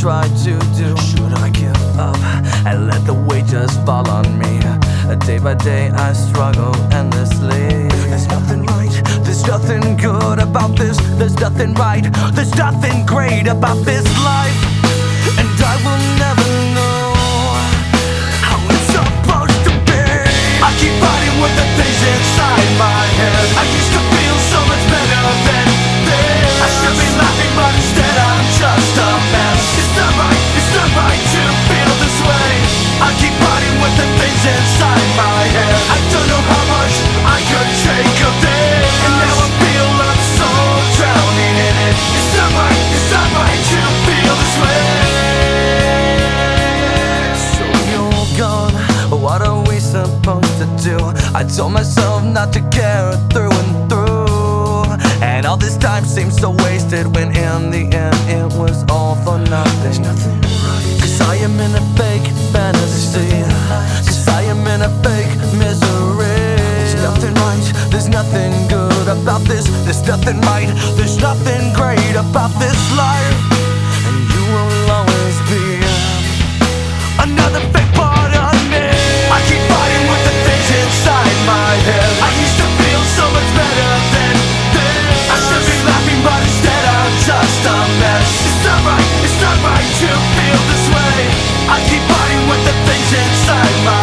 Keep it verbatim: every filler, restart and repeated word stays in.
tried to do? Should I give up and let the weight just fall on me? Day by day I struggle endlessly. There's nothing right, there's nothing good about this. There's nothing right, there's nothing great about this life. And I will never know how it's supposed to be. I keep fighting with the things inside my head. I used to feel so much better than this. I should be laughing but instead I'm just a mess. It's not right, it's not right to feel this way. I keep fighting with the things inside my head. I don't know how much I could take of this, and now I feel I'm so drowning in it. It's not right, it's not right to feel this way. So you're gone, what are we supposed to do? I told myself not to care through and through, and all this time seems so wasted when in the end it was all for nothing. There's nothing right, cause I am in a fake fantasy, cause I am in a fake misery. There's nothing right, there's nothing good about this. There's nothing right, there's nothing great about this life. And you will always be another fake part of me. I keep fighting with the things inside my head. I used to feel so much better than this. I should be laughing but instead I'm just a mess. It's not right, it's not right to feel this way. I keep fighting with the things inside my